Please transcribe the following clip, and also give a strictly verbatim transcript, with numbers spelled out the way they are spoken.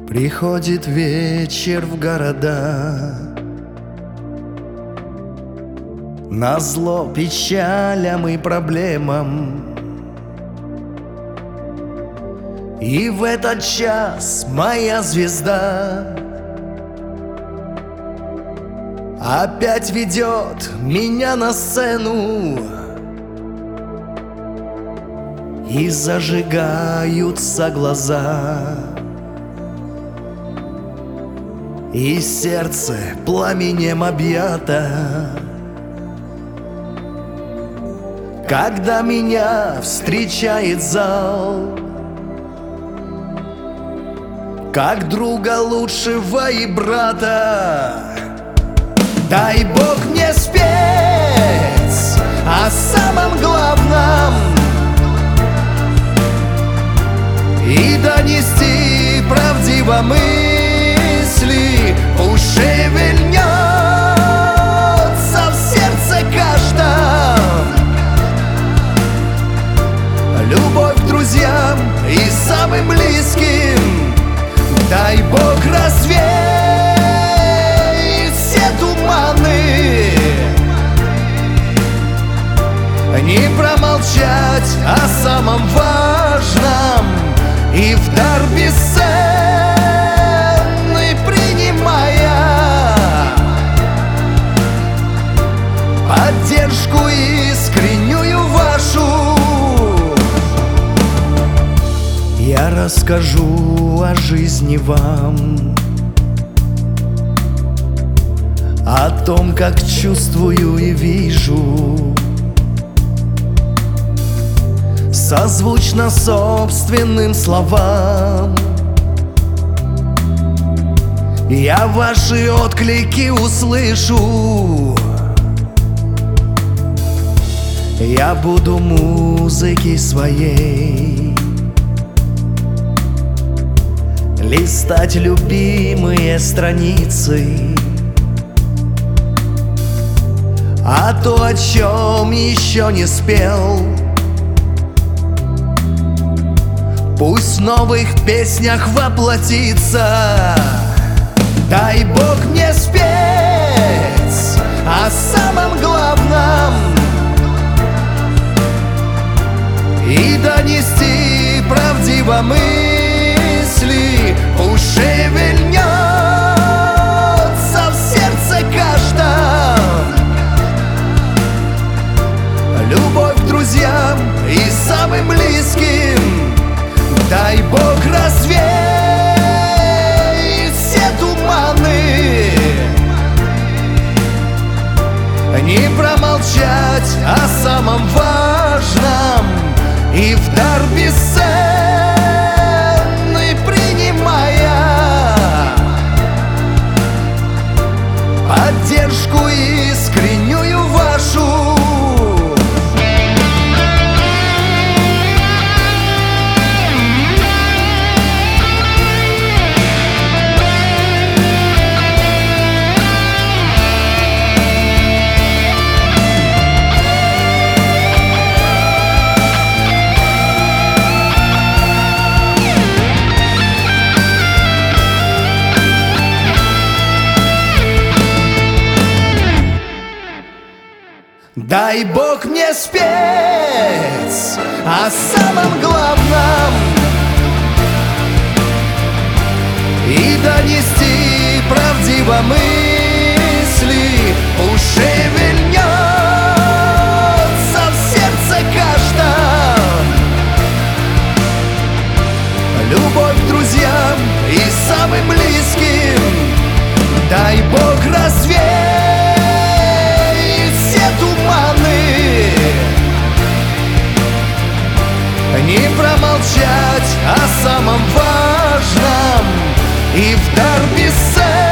Приходит вечер в города, назло печалям и проблемам. И в этот час моя звезда опять ведет меня на сцену, и зажигаются глаза, и сердце пламенем объято, когда меня встречает зал, как друга лучшего и брата. Дай Бог мне спеть о самом главном и донести правдиво мысли, пусть шевельнется в сердце каждом любовь к друзьям и самым близким. Дай Бог развеять все туманы, не промолчать о самом важном и в дар бесценный принимая поддержку искреннюю вашу. Я расскажу о жизни вам, о том, как чувствую и вижу, созвучно собственным словам. Я ваши отклики услышу, я буду музыки своей листать любимые страницы, а то, о чем еще не спел, пусть в новых песнях воплотится. Дай Бог мне спеть о самом главном и донести правдиво мысли, пусть шевельнется в сердце каждом любовь к друзьям и самым близким. Дай Бог развеять все туманы, не промолчать о самом важном и в дар бесценный принимая поддержку искреннюю вашу. Дай Бог мне спеть о самом главном и донести правдиво мысли, пусть шевельнется в сердце каждом любовь к друзьям и самым близким. Дай Бог развеять все туманы, не промолчать о самом важном и в дар бесценный